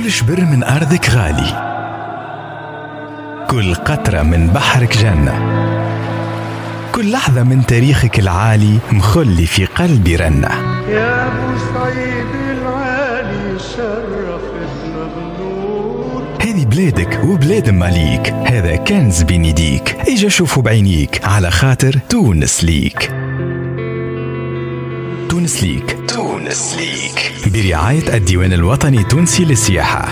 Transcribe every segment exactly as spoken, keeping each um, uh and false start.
كل شبر من أرضك غالي، كل قطرة من بحرك جنة، كل لحظة من تاريخك العالي مخلي في قلبي رنة. يا بوسعيد العالي شرفتنا بنور، هذه بلادك وبلاد ماليك، هذا كنز بين يديك، اجا شوفوا بعينيك على خاطر تونس ليك. تونس ليك، تونس ليك برعاية الديوان الوطني التونسي للسياحة.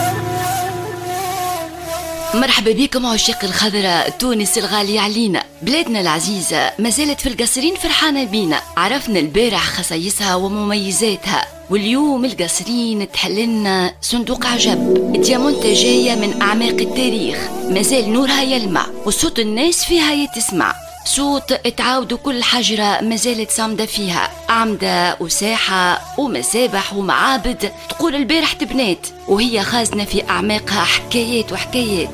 مرحبا بكم عشاق الخضراء، تونس الغالية علينا، بلادنا العزيزة ما زالت في القصرين فرحانة بينا. عرفنا البارح خصائصها ومميزاتها، واليوم القصرين تحللنا صندوق عجب، ديامونتا جاية من أعماق التاريخ، ما زال نورها يلمع وصوت الناس فيها يتسمع، صوت تعاودوا كل حجرة ما زالت صامدة فيها، أعمدة وساحة ومسابح ومعابد تقول البارح تبنات، وهي خازنة في أعماقها حكايات وحكايات.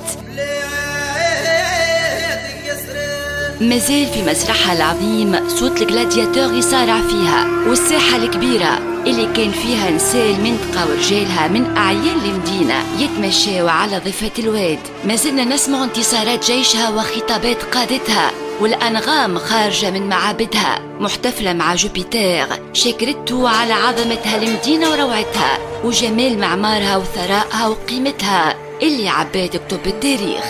مازال في مسرحها العظيم صوت الجلادياتور يصارع فيها، والساحة الكبيرة اللي كان فيها نساء المنطقة ورجالها من أعيان المدينة يتمشوا على ضفة الواد. ما زلنا نسمع انتصارات جيشها وخطابات قادتها، والأنغام خارجة من معابدها محتفلة مع جوبيتر شكرته على عظمتها المدينة وروعتها وجمال معمارها وثرائها وقيمتها اللي عبات كتب التاريخ.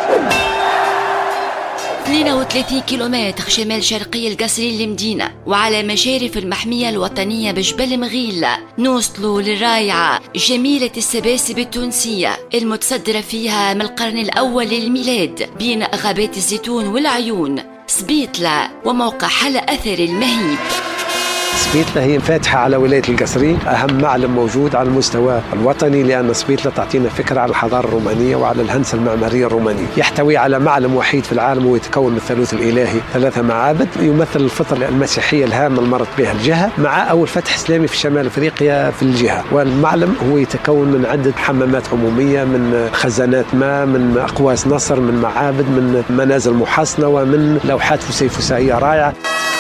اثنين وثلاثين كيلومتر شمال شرقي القصرين المدينة، وعلى مشارف المحمية الوطنية بجبل مغيلة نوصلوا للرائعة جميلة السباسب التونسية المتصدرة فيها من القرن الأول للميلاد بين غابات الزيتون والعيون، سبيطلة وموقعها الأثري المهيب. سبيطلة هي فاتحة على ولاية القصرين، أهم معلم موجود على المستوى الوطني، لأن سبيطلة تعطينا فكرة على الحضارة الرومانية وعلى الهندسة المعمارية الرومانية. يحتوي على معلم وحيد في العالم ويتكون من الثالوث الإلهي، ثلاثة معابد، يمثل الفطرة المسيحية الهامة اللي مرت بها الجهة، مع أول فتح إسلامي في شمال أفريقيا في الجهة. والمعلم هو يتكون من عدة حمامات عمومية، من خزانات ماء، من أقواس نصر، من معابد، من منازل محصنة، ومن لوحات فسيفسائية رائعة.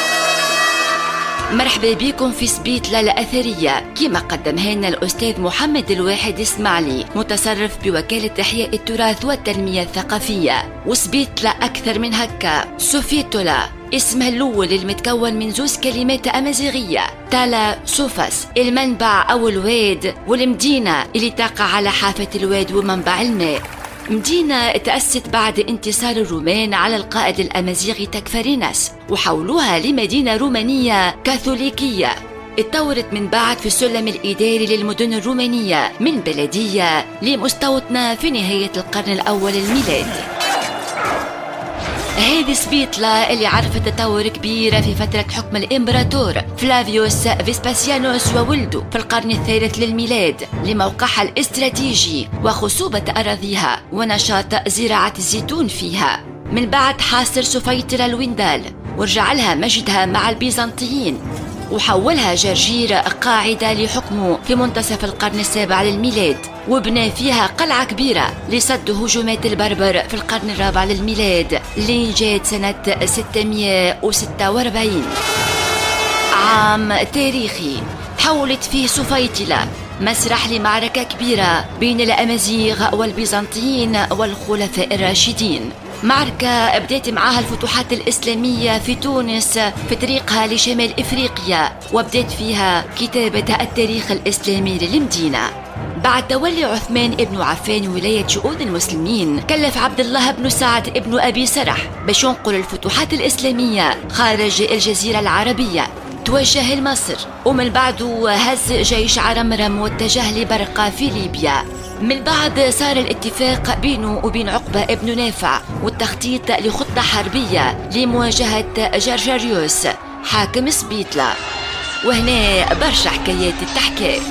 مرحبا بكم في سبيطلة الأثرية كما قدمها لنا الأستاذ محمد الواحد إسماعيلي، متصرف بوكالة إحياء التراث والتنمية الثقافية. وسبيطلة أكثر من هكا، سوفيتولا اسمها الأول المتكون من زوز كلمات أمازيغية، تالا سوفاس المنبع أو الواد، والمدينة اللي تقع على حافة الواد ومنبع الماء. مدينة تأسست بعد انتصار الرومان على القائد الأمازيغي تكفريناس وحولوها لمدينة رومانية كاثوليكية. اتطورت من بعد في السلم الإداري للمدن الرومانية من بلدية لمستوطنة في نهاية القرن الأول الميلادي. هذه سبيطلة اللي عرفت تطور كبير في فترة حكم الإمبراطور فلافيوس فيسباسيانوس وولده في القرن الثالث للميلاد، لموقعها الاستراتيجي وخصوبة أراضيها ونشاط زراعة الزيتون فيها. من بعد حاصر سفيطرة الويندال ورجع لها مجدها مع البيزنطيين، وحولها جرجير قاعدة لحكمه في منتصف القرن السابع للميلاد، وبنى فيها قلعة كبيرة لصد هجومات البربر في القرن الرابع للميلاد اللي جات سنة ستمائة وستة وأربعين. عام تاريخي تحولت فيه سفيطلة مسرح لمعركة كبيرة بين الأمازيغ والبيزنطيين والخلفاء الراشدين، معركة بدأت معها الفتوحات الإسلامية في تونس في طريقها لشمال إفريقيا، وبدأت فيها كتابة التاريخ الإسلامي للمدينة. بعد تولي عثمان بن عفان ولاية شؤون المسلمين، كلف عبد الله بن سعد بن أبي سرح باش ينقل الفتوحات الإسلامية خارج الجزيرة العربية، توجه لمصر، ومن بعده هز جيش عرمرم واتجه لبرقة في ليبيا. من بعد صار الاتفاق بينه وبين عقبة ابن نافع والتخطيط لخطة حربية لمواجهة جرجريوس حاكم سبيطلة، وهنا برشا حكايات التحكي.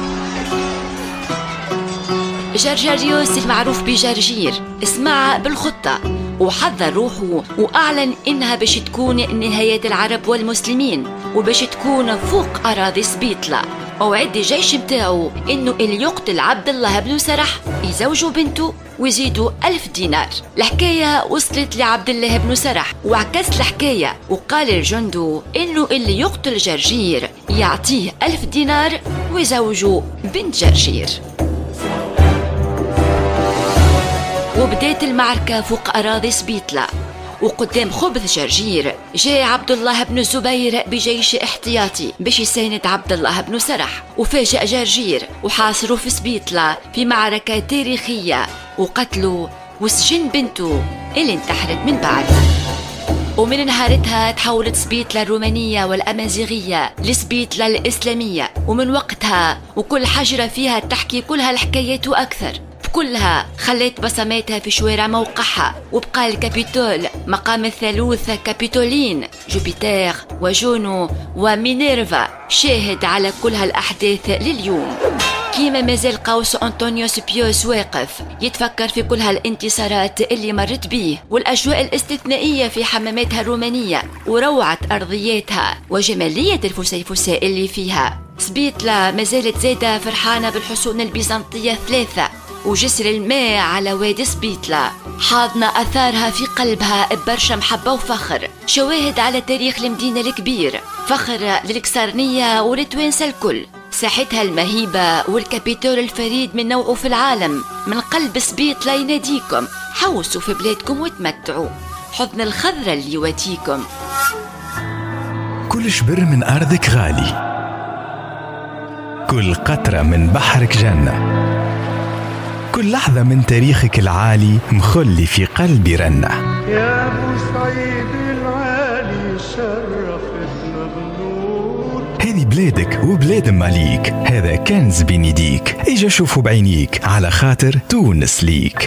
جرجريوس المعروف بجرجير اسمع بالخطة وحذر روحه وأعلن إنها باش تكون نهاية العرب والمسلمين وباش تكون فوق أراضي سبيطلة، وعد الجيش متاعه إنه اللي يقتل عبد الله بن سرح يزوجوا بنته ويزيدوا ألف دينار. الحكاية وصلت لعبد الله بن سرح وعكس الحكاية وقال الجندو إنه اللي يقتل جرجير يعطيه ألف دينار ويزوجوا بنت جرجير. وبدات المعركة فوق أراضي سبيطلة، وقدام خبث جرجير جاء عبد الله بن الزبير بجيش احتياطي باش يساند عبد الله بن سرح، وفاجأ جرجير وحاصروا في سبيطلة في معركة تاريخية، وقتلوا وسجن بنته اللي انتحرت من بعد. ومن نهارتها تحولت سبيطلة الرومانية والأمازيغية لسبيطلة الإسلامية، ومن وقتها وكل حجرة فيها تحكي كلها الحكايات وأكثر، كلها خلت بصماتها في شوارع موقعها، وبقى الكابيتول مقام الثالوث كابيتولين جوبيتر وجونو ومينيرفا شاهد على كل هالأحداث لليوم. كيما مازال قوس أنطونيوس بيوس واقف يتفكر في كل هالانتصارات اللي مرت بيه، والأجواء الاستثنائية في حماماتها الرومانية وروعة أرضياتها وجمالية الفسيفساء اللي فيها. سبيطلة مازالت زادة فرحانة بالحصون البيزنطية الثلاثة، وجسر الماء على وادي سبيطلة حاضنة أثارها في قلبها ببرشا محبة وفخر، شواهد على تاريخ المدينة الكبير، فخر للكسرنية ولتوانسة الكل. ساحتها المهيبة والكابيتول الفريد من نوعه في العالم، من قلب سبيطلة يناديكم حوسوا في بلادكم وتمتعوا، حضن الخضرة اللي يواتيكم. كل شبر من أرضك غالي، كل قطرة من بحرك جنة، كل لحظة من تاريخك العالي مخلي في قلبي رنة. يا ابو سعيد العالي شرفتنا بنور، هذه بلادك وبلاد ماليك، هذا كنز بين يديك، اجا شوفوا بعينيك على خاطر تونس ليك.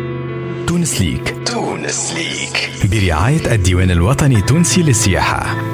تونس ليك، تونس ليك برعاية الديوان الوطني التونسي للسياحة.